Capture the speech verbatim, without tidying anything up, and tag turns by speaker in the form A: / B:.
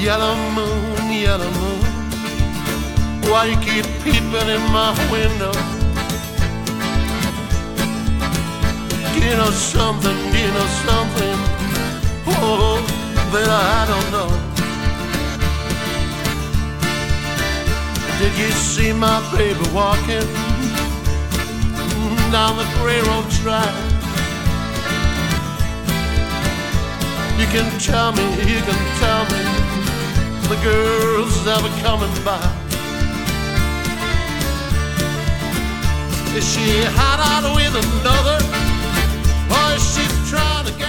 A: Yellow moon, yellow moon, why you keep peeping in my window? You know something, you know something, oh, that I don't know. Did you see my baby walking down the railroad track? You can tell me, you can tell me, the girl's ever coming by. Is she hot out with another, or is she trying to get